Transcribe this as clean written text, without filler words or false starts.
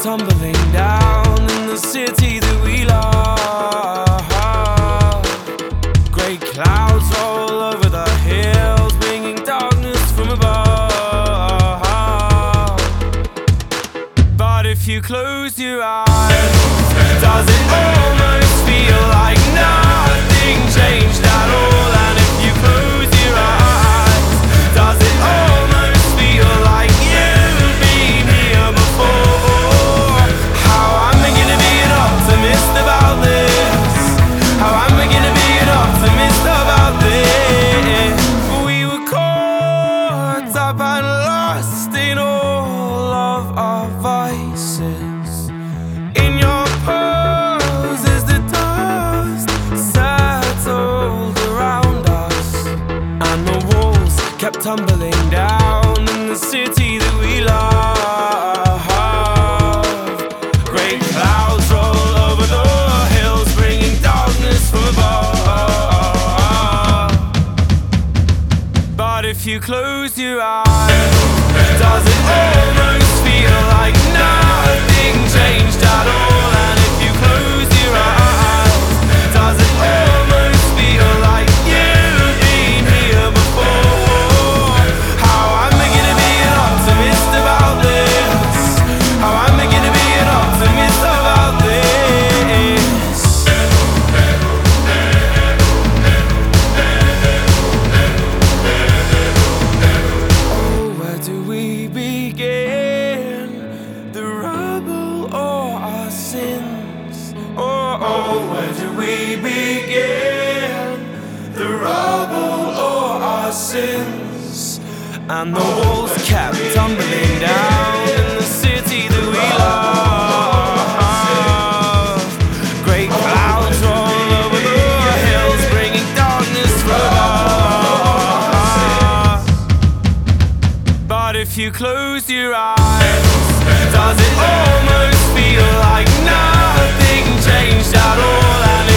kept tumbling down in the city that we love. Great clouds roll over the hills, bringing darkness from above. But if you close your eyes, does it almost feel like nothing changed at all? And if you close your eyes, does it almost feel like you've been here before? How am I gonna be an optimist about this? How am I gonna be an optimist about this? We were caught up and lost in all of our vices. In your pose as the dust settled around us, and the walls kept tumbling down in the city that we love. Great clouds roll over the hills, bringing darkness from above. But if you close your eyes, does it almost feel like nothing changed at all? And if you close your eyes, does it almost feel like you've been here before? How am I gonna be an optimist about this? How am I gonna be an optimist about this? Oh, where do we begin? The rubble or our sins? Oh, where do we begin? The rubble or our sins? And the walls kept tumbling down in the city that we love. Great clouds roll over the hills, bringing darkness from above. But if you close your eyes, does it almost feel like nothing changed at all? And